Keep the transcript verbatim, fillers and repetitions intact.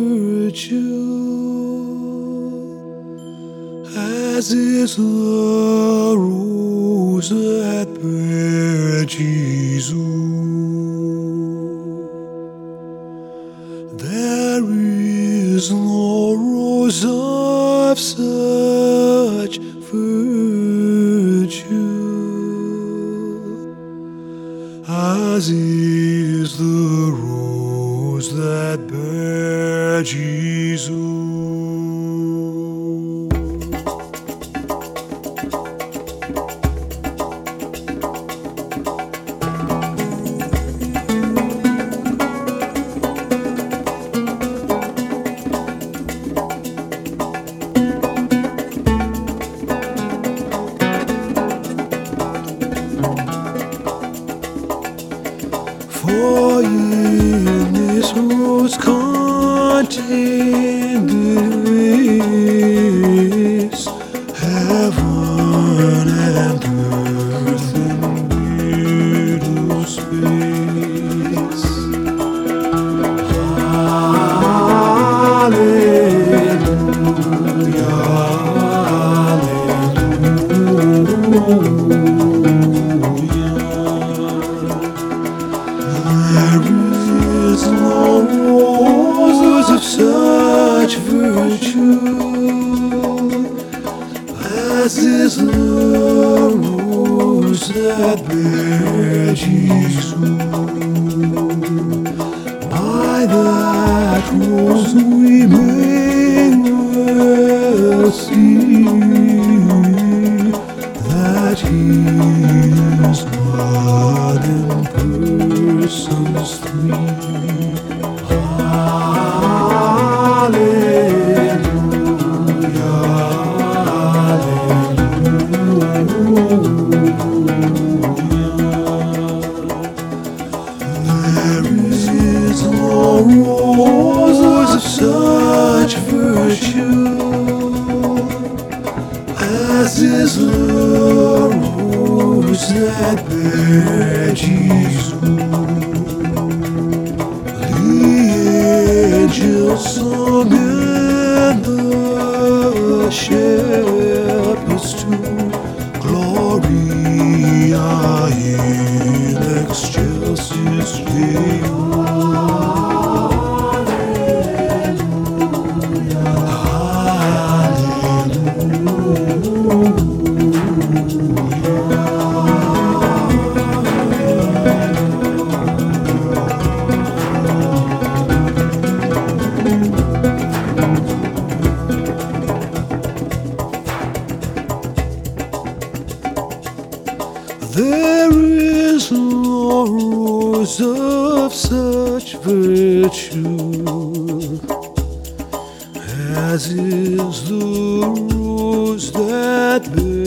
virtue, as is the rose that bare Jesus. There is no rose of such virtue as is the rose that bare Jesus. For in this rose contained is heaven and earth in middle space. Hallelujah, hallelujah. There is no rose of such virtue as is the rose that bare Jesus. By that rose we may well see that He is God in persons three. Hallelujah, hallelujah. There is no rose of such virtue as is the rose that bare Jesus. The angels sung and the shepherds too, Gloria in excelsis Deo. There is no rose of such virtue as is the rose that bears